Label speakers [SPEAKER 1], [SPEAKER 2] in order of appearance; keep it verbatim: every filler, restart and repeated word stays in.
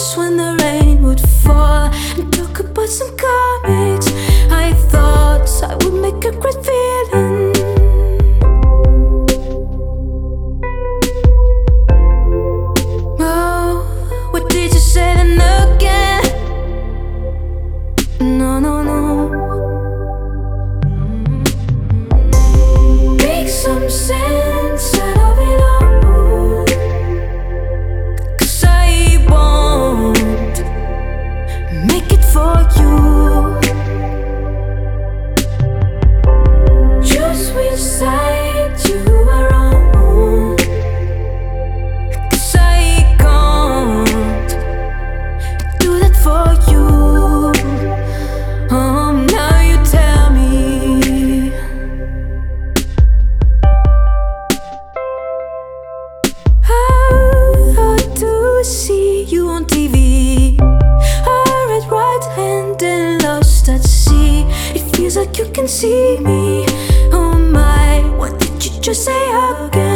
[SPEAKER 1] wish when the rain would fall and talk about some comics. I thought I would make a great feeling. Oh, what did you say then again? No, no, no. Make some sense out of it all, 'cause I won't make it for you. Choose which side you are on, 'cause I can't do that for you. Um, now you tell me. How to see you on T V, a red right hand and lost at sea. It feels like you can see me. Oh my, what did you just say again?